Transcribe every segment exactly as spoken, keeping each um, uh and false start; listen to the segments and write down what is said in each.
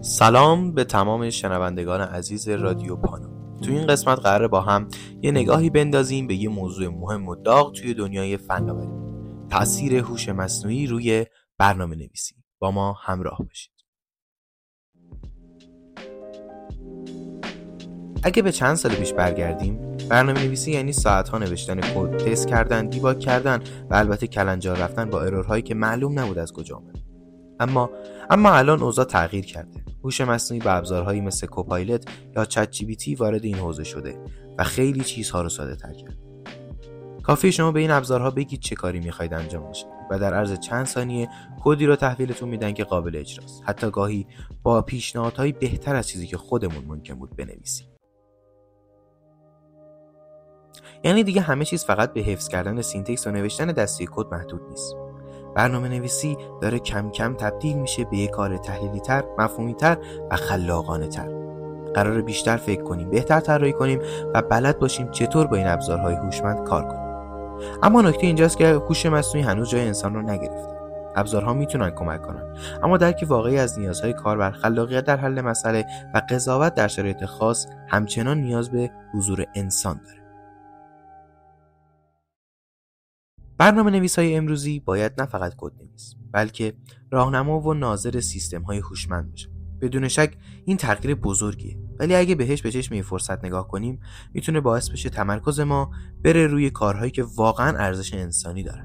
سلام به تمام شنوندگان عزیز رادیو پانو. تو این قسمت قراره با هم یه نگاهی بندازیم به یه موضوع مهم و داغ توی دنیای فناوری: تأثیر هوش مصنوعی روی برنامه نویسی. با ما همراه باشید. اگه به چند سال پیش برگردیم، برنامه نویسی یعنی ساعت‌ها نوشتن کد، تست کردن، دیباگ کردن و البته کلنجار رفتن با ارورهایی که معلوم نبود از کجا اومد. اما اما الان اوضاع تغییر کرده. هوش مصنوعی با ابزارهایی مثل کوپایلت یا چت جی پی تی وارد این حوزه شده و خیلی چیزها رو ساده‌تر کرده. کافیه شما به این ابزارها بگید چه کاری می‌خواید انجام بشه و در عرض چند ثانیه کدی رو تحویلتون میدن که قابل اجراست. حتی گاهی با پیشنهادهای بهتر از چیزی که خودمون ممکن بود بنویسیم. یعنی دیگه همه چیز فقط به حفظ کردن سینتکس و نوشتن دسته کد محدود نیست. برنامه نویسی داره کم کم تبدیل میشه به یک کار تحلیلی تر، مفهومی تر و خلاقانه تر. قراره بیشتر فکر کنیم، بهتر طراحی کنیم و بلد باشیم چطور با این ابزارهای هوشمند کار کنیم. اما نکته اینجاست که هوش مصنوعی هنوز جای انسان رو نگرفته. ابزارها میتونن کمک کنن، اما درک واقعی از نیازهای کاربر، خلاقیت در حل مسئله و قضاوت در شرایط خاص همچنان نیاز به حضور انسان داره. برنامه نویسای امروزی باید نه فقط کد نویس، بلکه راهنما و ناظر سیستم های هوشمند باشن. بدون شک این تغییر بزرگیه، ولی اگه بهش به چشم فرصت نگاه کنیم میتونه باعث بشه تمرکز ما بره روی کارهایی که واقعا ارزش انسانی دارن.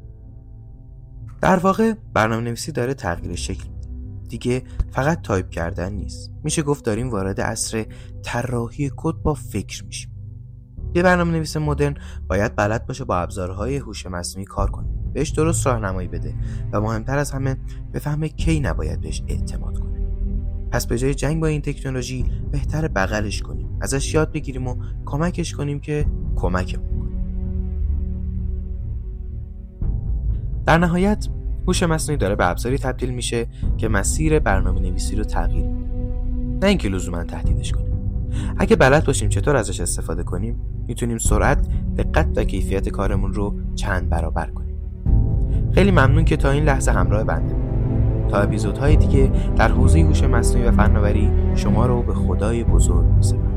در واقع برنامه نویسی داره تغییر شکل میده. دیگه فقط تایپ کردن نیست. میشه گفت داریم وارد عصر طراحی کد با فکر میشیم. یه برنامه نویس مدرن باید بلد باشه با ابزارهای هوش مصنوعی کار کنه، بهش درست راهنمایی بده و مهمتر از همه بفهمه کی نباید بهش اعتماد کنه. پس به جای جنگ با این تکنولوژی بهتره بغلش کنیم، ازش یاد بگیریم و کمکش کنیم که کمکمون کنه. در نهایت هوش مصنوعی داره به ابزاری تبدیل میشه که مسیر برنامه نویسی رو تغییر میده، نه اینکه لزوما تهدیدش کنه. اگه بلد باشیم چطور ازش استفاده کنیم، میتونیم سرعت، دقت و کیفیت کارمون رو چند برابر کنیم. خیلی ممنون که تا این لحظه همراه بنده بودید. تا اپیزودهای دیگه در حوزه هوش مصنوعی و فناوری شما رو به خدای بزرگ می‌سپارم.